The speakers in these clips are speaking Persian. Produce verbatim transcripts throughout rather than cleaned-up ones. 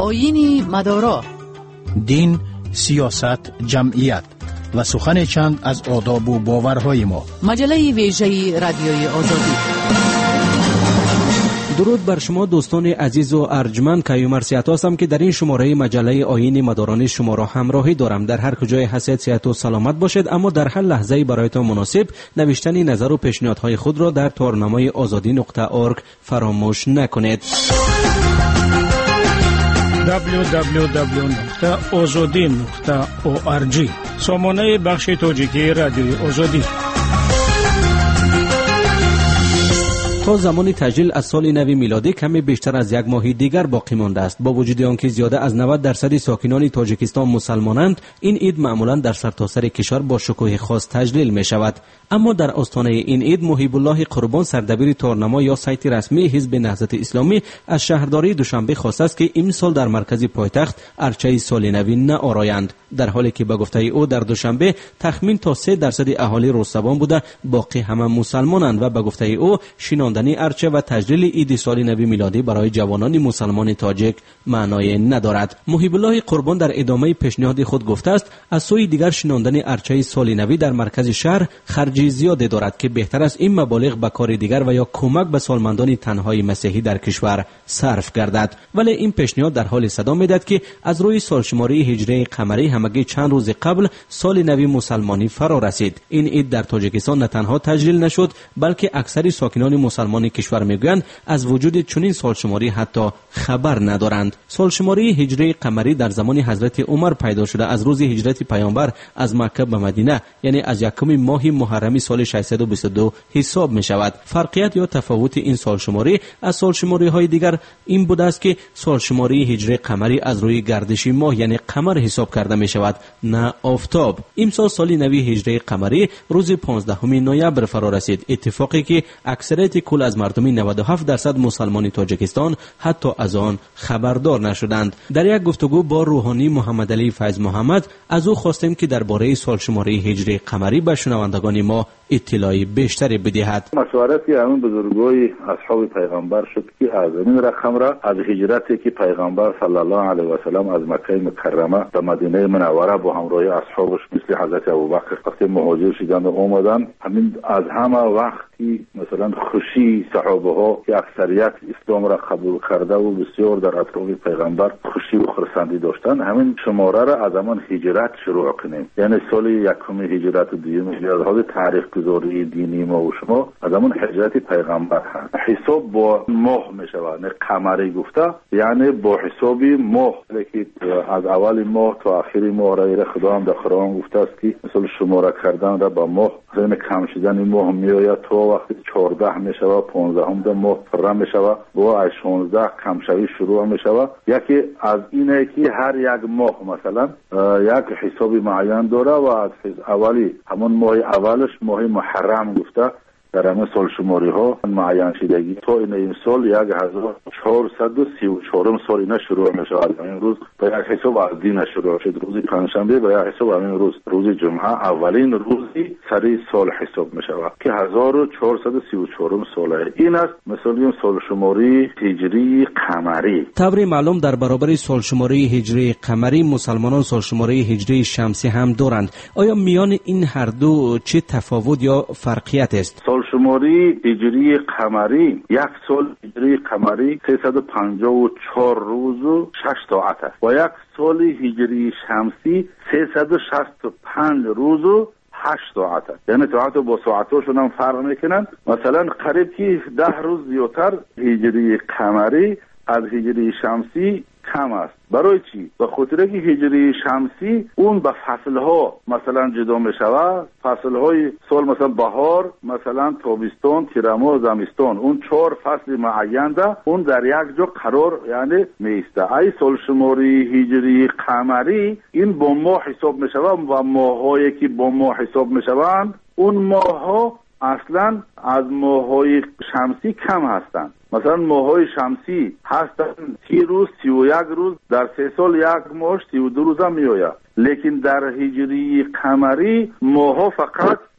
آیین مدارا، دین، سیاست، جمعیت و سخن چند از آداب و باورهای ما. مجله ویژه رادیوی آزادی. درود بر شما دوستان عزیز و ارجمند. کیومر سیات هستم که در این شماره مجله آیین مداران شما را همراهی دارم. در هر کجای هستید صحت و سلامت باشید، اما در هر لحظه برایتان مناسب نوشتن نظر و پیشنهادهای خود را در تارنامه آزادی نقطه اورگ فراموش نکنید. دبلیو دبلیو دبلیو نقطه آزادی نقطه اورگ، سامانه بخش تاجیکی رادیوی آزادی. تا زمان تجلیل از سال نو میلادی کمی بیشتر از یک ماه دیگر باقی مانده است. با وجود آنکه زیاده از نود درصد ساکنان تاجیکستان مسلمانند، این عید معمولا در سرتاسر کشور با شکوه خاص تجلیل می شود. اما در آستانه این عید محیب الله قربان، سردبیر تارنما یا سایت رسمی حزب نهضت اسلامی، از شهرداری دوشنبه خواسته است که این سال در مرکز پایتخت ارچه سال نو نآرایند، در حالی که به گفته او در دوشنبه تخمین تا سه درصد اهالی روستبان بوده، باقی همه مسلمانند و به گفته او شیناندنی ارچه و تجلیل عید سال نو میلادی برای جوانان مسلمان تاجیک معنای ندارد. محیب الله قربان در ادامه پیشنهاد خود گفته است از سوی دیگر شیناندن ارچه سال نو در مرکز شهر خرج زیادی دارد که بهتر است این مبالغ به کار دیگر و یا کمک به سالمندان تنهای مسیحی در کشور صرف گردد. ولی این پیشنهاد در حال صدا میدهد که از روی سالشماری هجری قمری همگی چند روز قبل سال نو مسلمانی فرا رسید. این عید در تاجیکستان نه تنها تجلیل نشد، بلکه اکثر ساکنان مسلمان کشور میگویند از وجود چنین سالشماری حتی خبر ندارند. سالشماری هجری قمری در زمان حضرت عمر پیدا شده از روز هجرت پیامبر از مکه به مدینه، یعنی از یکم ماه محرم سال ششصد و بیست و دو حساب می شود. فرقیت یا تفاوت این سالشماری از سالشماری های دیگر این بوده است که سالشماری هجری قمری از روی گردش ماه یعنی قمر حساب کرده می شود، نه آفتاب. امسال سال نو هجری قمری روز پانزدهم نوامبر فرا رسید، اتفاقی که اکثریت کل از مردم نود و هفت درصد مسلمان تاجیکستان حتی از آن خبردار نشدند. در یک گفتگو با روحانی محمد علی فیض محمد از او خواستیم که درباره سالشماری هجری قمری به شنوندگان ما اطلاعی بیشتری بدهد. مشورتی همین بزرگوی اصحاب پیغمبر شد که از این رقم را از هجرتی که پیغمبر صلی الله علیه و سلم از مکه مکرمه به مدینه منوره با همراهی اصحابش مثل حضرت ابوبکر وقتی مهاجر شدند و اومدن، همین از همه وقتی مثلا خوشی صحابه ها که اکثریت اسلام را قبول کرده و بسیار در اطراف پیغمبر خوشی و خرسندی داشتن، همین شماره را از همان هجرت شروع کنیم، یعنی سال یکم هجرت و دوم هجرت تاریخ گذاری دینی ما و شما از همون هجرت پیغمبر هست. حساب با ماه می شود، نه قمری گفته، یعنی با حساب ماه که از اول ماه تا آخر ماه را خدا هم در قرآن گفته است که مثلا شماره کردن را با ماه، زمین کم شدن ماه می آید تا وقتی چهارده می شود، پانزدهم ده ماه پره می شود و از شانزده کم شوی شروع می شود. یکی از اینه که هر یک ماه مثلا یک حساب معین داره و از اولی همون ماه اولش ماه محرم گفته در همه سال شماری ها معین شدگی تا این این سال یک هزار و چهارصد و سی و چهارم سال اینا شروع می شود. این روز با یک حساب از دین شروع شد، روز پنجشنبه با یک حساب همین روز روز جمعه اولین روزی سری سال حساب می شود که هزار و چهارصد و سی و چهارم ساله. این است مثلا سال شماری هجری قمری. طبری معلوم در برابر سال شماری هجری قمری مسلمانان سال شماری هجری شمسی هم دارند. آیا میان این هر دو چه تفاوت یا فرقیت است؟ سال شماری هجری قمری یک سال هجری قمری سیصد و پنجاه و چهار روز و شش ساعت است و یک سال هجری شمسی سیصد و شصت و پنج روز و هشت ساعت است. یعنی ساعت با ساعتاشون هم فرق میکنن. مثلا قریب که ده روز زیادتر هجری قمری از هجری شمسی کم است. برای چی؟ به خاطر که هجری شمسی اون به فصلها مثلا جدا می شود. فصلهای سال مثلا بهار، مثلا تابستان، تیرما، زمستان، اون چهار فصل معین ده اون در یک جا قرار یعنی میسته. ای سال شماری هجری قمری این با ماه حساب می شود و ماهایی که با ماه حساب می شوند اون ماهها اصلا از ماههای شمسی کم هستند. مثلا ماههای شمسی هستند سی روز، سی و یک روز، در سه سال یک ماه سی و دو روز هم می آید. لیکن در هجری قمری ماهها فقط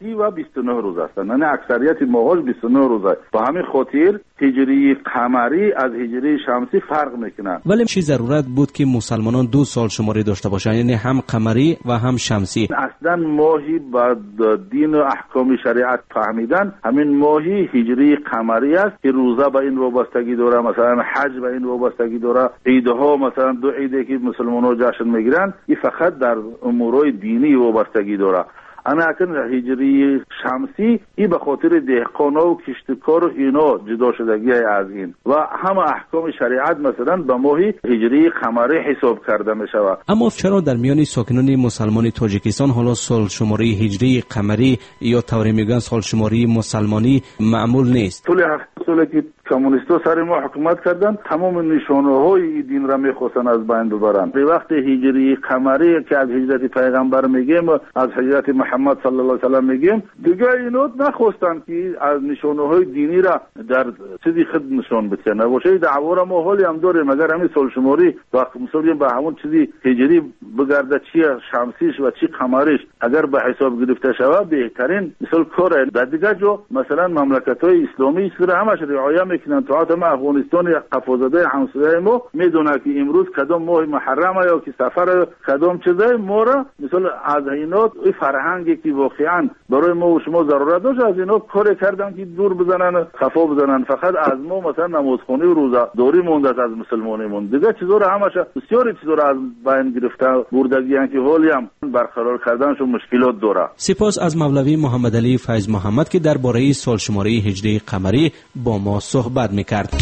سی و بیست و نه روز هستند، یعنی اکثریت ماهاش بیست و نه روزه. با همین خاطر هجری قمری از هجری شمسی فرق میکنه. ولی چی ضرورت بود که مسلمانان دو سال شماری داشته باشند، یعنی هم قمری و هم شمسی؟ اصلا ماهی با دین و احکام شریعت فهمیدن همین ماهی هجری قمری است که روزه به این وابستگی داره، مثلا حج به این وابستگی داره، عیدها مثلا دو عیدی که مسلمانان جشن میگیرن این فقط در امورای دینی وابستگی داره. انا اکن هجری شمسی ای به خاطر دهقانا و کشتکار و اینا جدا شدگی از این و همه احکام شریعت مثلا به ماهی هجری قمری حساب کرده می شود. اما چرا در میان ساکنان مسلمان تاجیکستان حالا سال شماری هجری قمری یا طوری میگن سال شماری مسلمانی معمول نیست؟ طول هفت ساله که کمونیستا سر ما حکومت کردن تمام نشانه های دین را میخواستن از بین ببرن. به وقت هجری قمری که از هجرت پیغمبر میگیم از هجرت محمد صلی الله علیه و سلم میگیم دیگه اینا نخواستن که از نشانه های دینی را در چیزی خود نشان بدن. باشه دعوا را ما حالی هم داریم مگر همین سال شماری و مثلا به همون چیزی هجری بگرده چی شمسیش و چی قمریش اگر به حساب گرفته شود بهترین مثال کاره. در دیگه جا مثلا مملکت های اسلامی است همش رعایت میکنن. تو ما افغانستان یک قفازده همسایه ما میدونه که امروز کدام ماه محرمه یا که سفر کدام چیزای ما را مثلا از اینا این فرهنگی که واقعا برای ما و شما ضرورت داشت از اینا کار کردن که دور بزنن خفا بزنن. فقط از ما مثلا نمازخوانی و روزه داری مونده از مسلمانیمون. دیگه چیزا را همش بسیاری چیزا را از بین گرفته بردگیان که حالی هم برقرار کردنشون مشکلات داره. سپاس از مولوی محمد علی فیض محمد که درباره سال شماری هجری قمری با ما صحبت میکرد.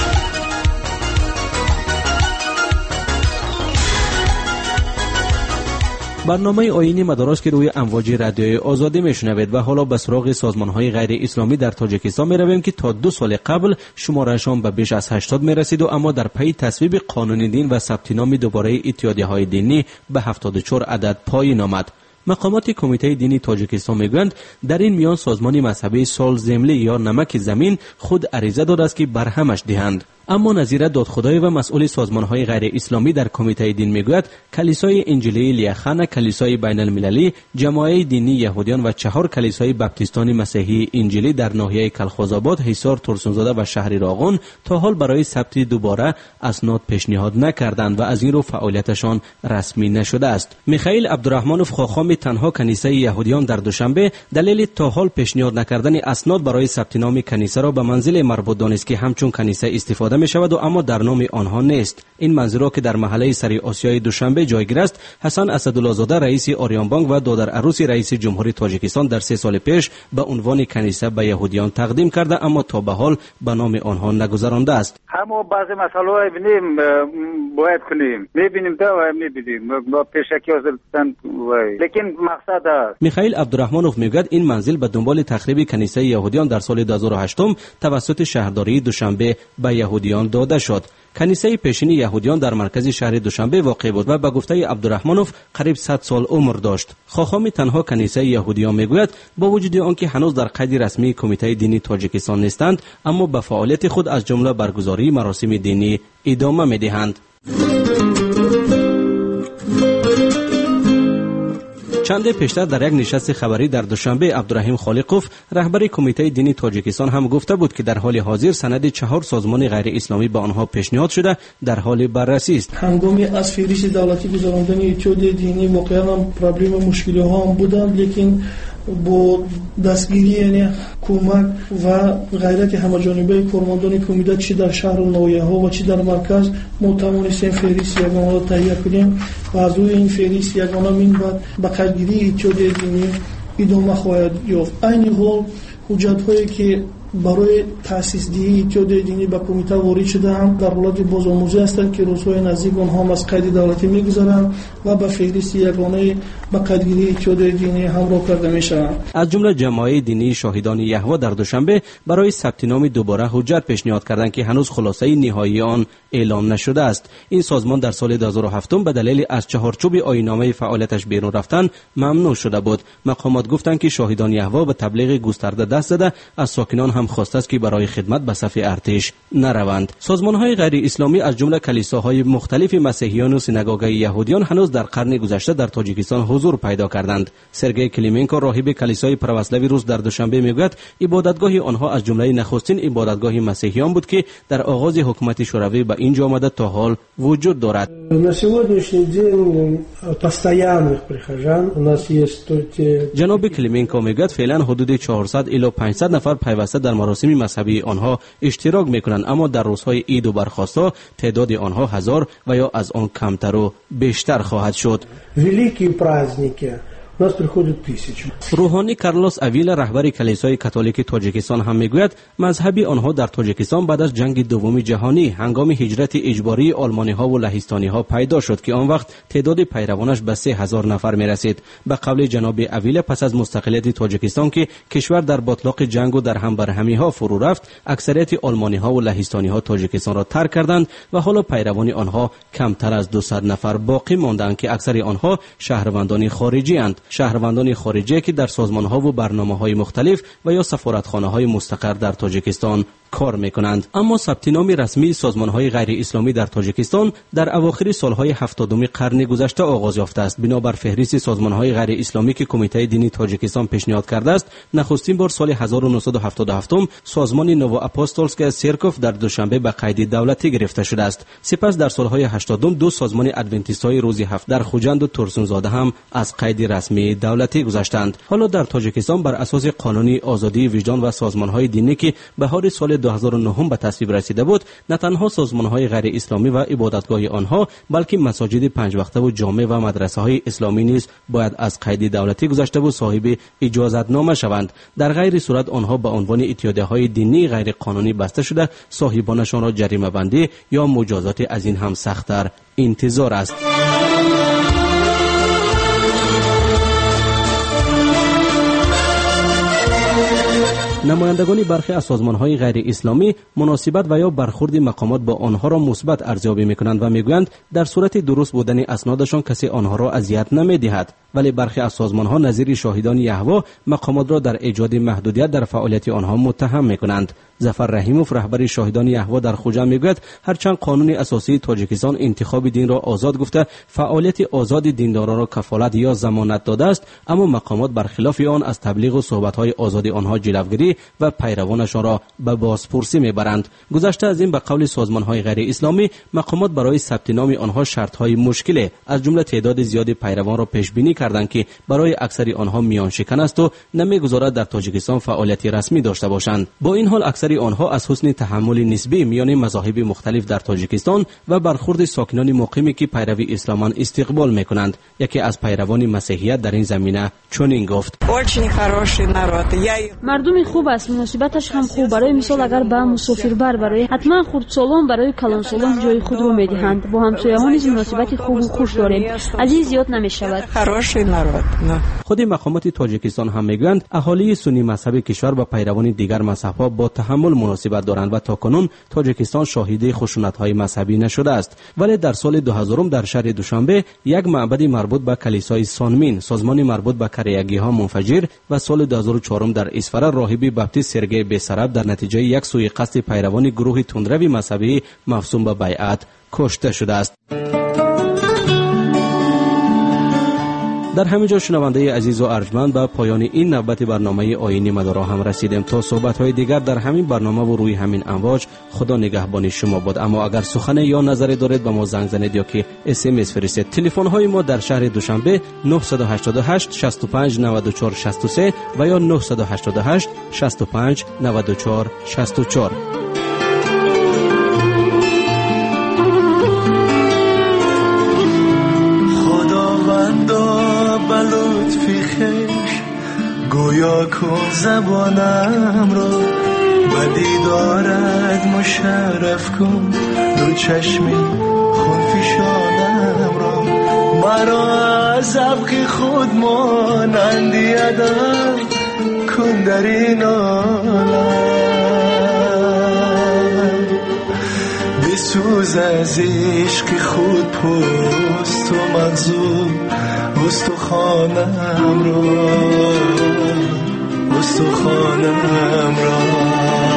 برنامه آیین مدارس که روی امواج رادیوی آزادی میشنوید و حالا به سراغ سازمان‌های غیر اسلامی در تاجیکستان میرویم که تا دو سال قبل شمارهشان به بیش از هشتاد میرسید و اما در پی تصویب قانون دین و ثبت نام دوباره اتحادیه‌های دینی به هفتاد و چهار عدد پایین آمد. مقامات کمیته دینی تاجیکستان میگویند در این میان سازمان مذهبی سال زملی یا نمک زمین خود عریضه داده است که برهمش دهند. اما نظیر دادخدای و مسئول سازمان‌های غیر اسلامی در کمیته دین میگوید کلیسای انجیلی لیاخان، کلیسای بین المللی، جماعه دینی یهودیان و چهار کلیسای بپتیستان مسیحی انجیلی در ناحیه کلخوزآباد، حصار، ترسونزاده و شهر راغون تا حال برای ثبت دوباره اسناد پیشنهاد نکردند و از این رو فعالیتشان رسمی نشده است. میخائیل عبدالرحمنوف خاخام تنها کنیسه یهودیان در دوشنبه دلیل تا حال پیشنهاد نکردن اسناد برای ثبت نام کنیسه را به منزل مربوط دانست که همچون کنیسه استفاده می شود و اما در نام آنها نیست. این منظور را که در محله سری آسیای دوشنبه جایگیر است، حسن اسدالله زاده رئیس آریان بانک و دادر عروس رئیس جمهوری تاجیکستان در سه سال پیش به عنوان کنیسه به یهودیان تقدیم کرده اما تا به حال به نام آنها نگذرانده است. اما بعضی مسائل ببینیم باید کنیم میبینیم تا و میبینیم با پیشکی حاضرتن لیکن مقصد است. میخائیل عبدالرحمنوف میگوید این منزل به دنبال تخریب کنیسه یهودیان در سال دو هزار و هشت توسط شهرداری دوشنبه به یهودیان داده شد. کنیسه پیشین یهودیان در مرکز شهر دوشنبه واقع بود و به گفته عبدالرحمنوف قریب صد سال عمر داشت. خاخام تنها کنیسه یهودیان میگوید با وجود آنکه هنوز در قید رسمی کمیته دینی تاجیکستان نیستند اما به فعالیت خود از جمله برگزاری مراسم دینی ادامه میدهند. چند پیشتر در یک نشست خبری در دوشنبه عبدالرحیم خالقوف رهبر کمیته دینی تاجیکستان هم گفته بود که در حال حاضر سند چهار سازمان غیر اسلامی به آنها پیشنهاد شده در حال بررسی است. هنگامی از فهرست دولتی گذراندن اتحادیه دینی واقعا هم پرابلم مشکلی ها هم بودند، لیکن با دستگیری یعنی کمک و غیرت همه‌جانبه کارمندان کمیته چی در شهر و ناحیه‌ها و چی در مرکز ما توانستیم فهرست یگانه را تهیه کنیم و از روی این فهرست یگانه من بعد به قدرگیری اتحادیه دینی ادامه خواهد یافت. این حال حجت‌هایی که برای تأسیس دهی اتحادیه دینی به کمیته وارد شده هم در حالت بازآموزی هستند که روزهای نزدیک آنها هم از قید دولتی میگذرند و به فهرست یگانه به قدرگیری اتحادیه دینی همراه کرده میشوند. از جمله جماعه دینی شاهدان یهوه در دوشنبه برای ثبت نام دوباره حجت پیشنهاد کردند که هنوز خلاصه نهایی آن اعلام نشده است. این سازمان در سال دو هزار و هفت به دلیل از چهارچوب آیین‌نامه فعالیتش بیرون رفتن ممنوع شده بود. مقامات گفتند که شاهدان یهوه به تبلیغ گسترده دست زده از ساکنان هم هم خواسته است که برای خدمت به صف ارتش نروند. سازمان‌های غیر اسلامی از جمله کلیساهای مختلف مسیحیان و سینگاگ‌های یهودیان هنوز در قرن گذشته در تاجیکستان حضور پیدا کردند. سرگئی کلیمنکو راهب کلیسای پروسلاوی روز در دوشنبه میگوید عبادتگاه آنها از جمله نخستین عبادتگاه مسیحیان بود که در آغاز حکومت شوروی به اینجا آمده تا حال وجود دارد. جناب کلیمنکو میگوید فعلا حدود چهارصد الی پانصد نفر پیوسته در مراسم مذهبی آنها اشتراک میکنند، اما در روزهای عید و برخاستا تعداد آنها هزار و یا از آن کمتر و بیشتر خواهد شد. روحانی کارلوس اویلا رهبر کلیسای کاتولیک تاجیکستان هم میگوید مذهبی آنها در تاجیکستان بعد از جنگ دوم جهانی هنگام هجرت اجباری آلمانی ها و لهستانی ها پیدا شد که آن وقت تعداد پیروانش به سه هزار نفر می رسید. به قول جناب اویلا پس از مستقلیت تاجیکستان که کشور در بطلاق جنگ و در هم برهمی ها فرو رفت، اکثریت آلمانی ها و لهستانی ها تاجیکستان را ترک کردند و حالا پیروان آنها کمتر از دویست نفر باقی ماندند که اکثر آنها شهروندان خارجی اند. شهروندان خارجی که در سازمان‌ها و برنامه‌های مختلف و یا سفارتخانه‌های مستقر در تاجیکستان کار میکنند. اما ثبت نام رسمی سازمان‌های غیر اسلامی در تاجیکستان در اواخر سالهای هفتادم قرن گذشته آغاز یافته است. بنابر فهرست سازمان‌های غیر اسلامی که کمیته دینی تاجیکستان پیشنهاد کرده است، نخستین بار سال هزار و نهصد و هفتاد و هفت سازمان نو اپوستولسکا سرکوف در دوشنبه به قید دولتی گرفته شده است. سپس در سالهای هشتادم دو سازمان ادونتیست‌های روز هفت در خوجند و ترسونزاده هم از قید رسمی دولتی گذشتند. حالا در تاجیکستان بر اساس قانونی آزادی وجدان و سازمان‌های دینی که بهار سال دو هزار و نه به تصویب رسیده بود، نه تنها سازمان‌های غیر اسلامی و عبادتگاه آنها بلکه مساجد پنج وقته و جامع و مدرسه‌های اسلامی نیز باید از قید دولتی گذشته و صاحب اجازتنامه شوند. در غیر صورت آنها به عنوان اتحادیه‌های دینی غیر قانونی بسته شده صاحبانشان را جریمه بندی یا مجازات از این هم سخت‌تر انتظار است. نمایندگان برخی از سازمان‌های غیر اسلامی مناسبت و یا برخورد مقامات با آنها را مثبت ارزیابی می‌کنند و می‌گویند در صورت درست بودن اسنادشان کسی آنها را اذیت نمی‌دهد. ولی برخی از سازمان‌ها نظیر شاهدان یهوه مقامات را در ایجاد محدودیت در فعالیت آنها متهم می‌کنند. ظفر رحیموف رهبر شاهدان یهوه در خوجند میگوید هرچند قانون اساسی تاجیکستان انتخاب دین را آزاد گفته فعالیت آزاد دینداران را کفالت یا ضمانت داده است، اما مقامات برخلاف آن از تبلیغ و صحبت‌های آزاد آنها جلوگیری و پیروانشان را به بازپرسی میبرند. گذشته از این به قول سازمان‌های غیر اسلامی مقامات برای ثبت نام آنها شرط‌های مشکل از جمله تعداد زیاد پیروان را پیش بینی کردند که برای اکثر آنها میان شکن است و نمیگذارد در تاجیکستان فعالیت رسمی داشته باشند. با این حال اکثر آنها از حسن تحمل نسبی میان مذاهب مختلف در تاجیکستان و برخورد ساکنان مقیمی که پیروی اسلامان استقبال میکنند. یکی از پیروان مسیحیت در این زمینه چنین گفت: مردم خوب است، مناسبتش هم خوب. برای مثال اگر با مسافربر برای حتما خردسالان برای کلانسالان جای خود رو میدهند. با همسایه‌ها نیز مناسبت خوب و خوش داریم، از این زیاد نمیشود. خود مقامات تاجیکستان هم میگویند اهالی سنی مذهب کشور و پیروان دیگر مذهب‌ها با تحمل مناسبت دارند و تاکنون تاجیکستان شاهد خشونت‌های مذهبی نشده است. ولی در سال دو هزار در شهر دوشنبه یک معبد مربوط به کلیسای سانمین، سازمان مربوط به کریگی‌ها منفجر و سال دو هزار و چهار در اسفره راهب بپتیست سرگئی بیسراب در نتیجه یک سوء قصد پیروان گروه تندروی مذهبی مفسوم به بیعت کشته شده است. در همینجا شنونده عزیز و ارجمند به پایان این نوبت برنامه آیین مدارا هم رسیدیم. تا صحبت‌های دیگر در همین برنامه و روی همین امواج، خدا نگهبان شما باد. اما اگر سخن یا نظری دارید به ما زنگ زنید یا که اس ام اس فرستید. تلفن‌های ما در شهر دوشنبه نه هشت هشت شصت و پنج نود و چهار شصت و سه و یا نه هشت هشت شصت و پنج نود و چهار شصت و چهار. لطفی خیش گویا کن زبانم را و دیدارت مشرف کن دو چشمی خونفشانم را مرا از ابق خود مانندی ادم کن در این عالم بسوز از عشق خود پست و منظور استخوانم رو استخوانم را